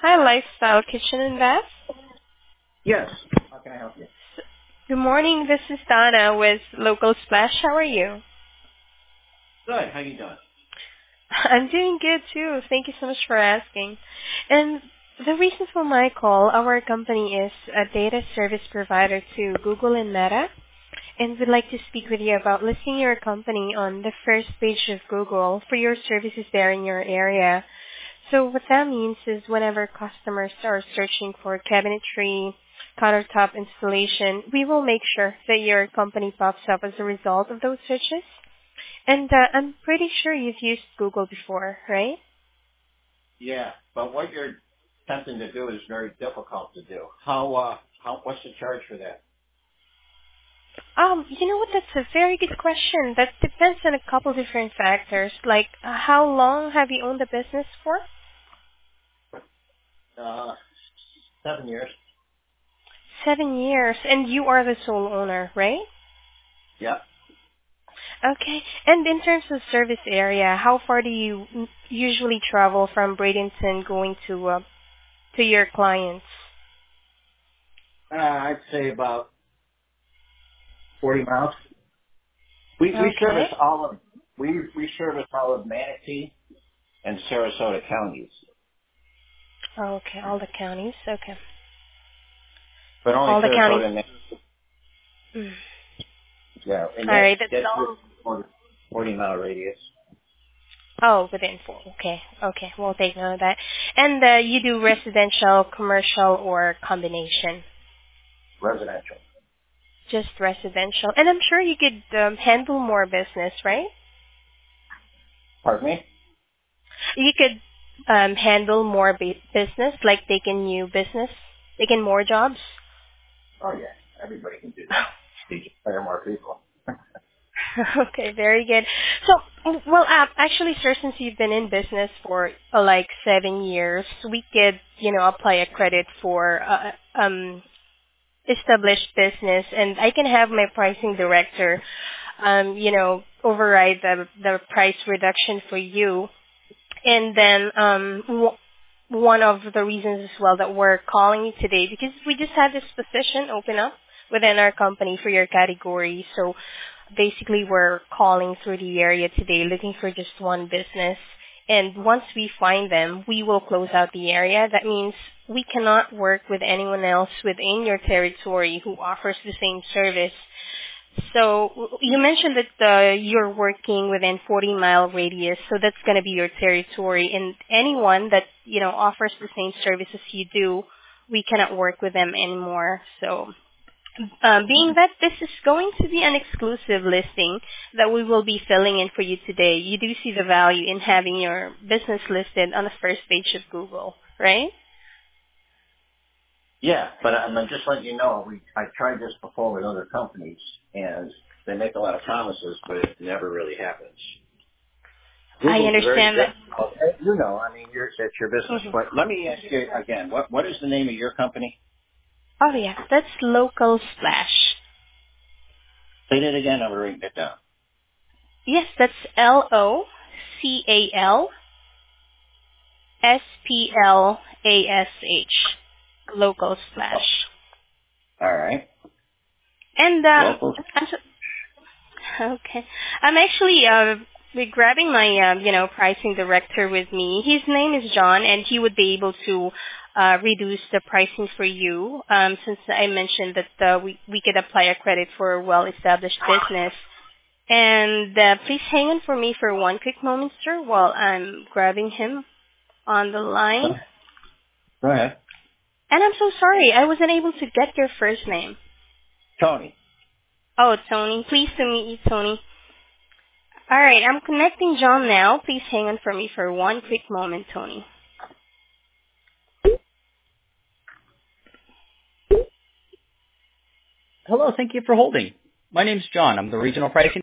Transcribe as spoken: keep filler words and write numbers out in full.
Hi, Lifestyle Kitchen and Bath. Yes. How can I help you? Good morning. This is Donna with Local Splash. How are you? Good. How you doing? I'm doing good too. Thank you so much for asking. And the reason for my call, our company is a data service provider to Google and Meta, and we'd like to speak with you about listing your company on the first page of Google for your services there in your area. So what that means is whenever customers are searching for cabinetry, countertop installation, we will make sure that your company pops up as a result of those searches. And uh, I'm pretty sure you've used Google before, right? Yeah, but what you're attempting to do is very difficult to do. How, uh, how, what's the charge for that? Um, you know what? That's a very good question. That depends on a couple different factors. Like, uh, how long have you owned the business for? Uh, seven years. Seven years, and you are the sole owner, right? Yep. Okay. And in terms of service area, how far do you n- usually travel from Bradenton going to uh, to your clients? Uh, I'd say about forty miles. We, we Okay. service all of, we, we service all of Manatee and Sarasota counties, Okay, all the counties. Okay. but only All the counties. Sarasota and Manatee. Mm. Yeah, and All that's, right, that's that's all. with forty mile radius. Oh, within four. Okay. Okay, we'll take note of that. And uh, you do residential, commercial, or combination? Residential. Just residential. And I'm sure you could um, handle more business, right? Pardon me? You could um, handle more bu- business, like taking new business, taking more jobs. Oh yeah, everybody can do that. You just hire more people. Okay, very good. So, well, uh, actually, sir, since you've been in business for uh, like seven years, we could, you know, apply a credit for uh, um, established business, and I can have my pricing director, um, you know, override the the price reduction for you. And then um, w- one of the reasons as well that we're calling you today, because we just had this position open up within our company for your category. So basically we're calling through the area today looking for just one business. And once we find them, we will close out the area. That means we cannot work with anyone else within your territory who offers the same service. So you mentioned that uh, you're working within forty mile radius, so that's going to be your territory. And anyone that you know offers the same services you do, we cannot work with them anymore. So, um, being that this is going to be an exclusive listing that we will be filling in for you today, you do see the value in having your business listed on the first page of Google, right? Yeah, but I'm just letting you know, we I tried this before with other companies, and they make a lot of promises, but it never really happens. I Google's very understand that. difficult. Eh, You know, I mean, you're, it's your business. Mhm. But let me ask you again, what what is the name of your company? Oh yeah, that's Local Splash. Say that again. I'm writing it down. Yes, that's L O C A L S P L A S H. Local Oh, Splash. all right. And um, Local. I'm so, okay, I'm actually uh be grabbing my uh, you know pricing director with me. His name is John, and he would be able to uh, reduce the pricing for you. Um, since I mentioned that uh, we we could apply a credit for a well-established business. And uh, please hang on for me for one quick moment, sir, while I'm grabbing him on the line. Go ahead. And I'm so sorry, I wasn't able to get your first name. Tony. Oh, Tony. Pleased to meet you, Tony. All right, I'm connecting John now. Please hang on for me for one quick moment, Tony. Hello, thank you for holding. My name's John. I'm the regional pricing